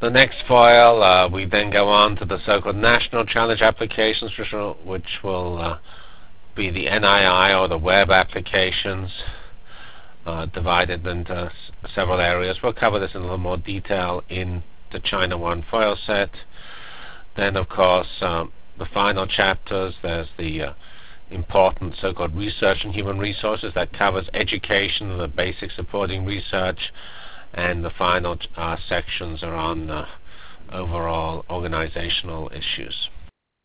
The next file, we then go on to the so-called national challenge applications, which will be the NII or the web applications, divided into several areas. We'll cover this in a little more detail in the China 1 file set. Then, of course, the final chapters, there's the important so-called research and human resources that covers education, the basic supporting research, and the final sections are on overall organizational issues.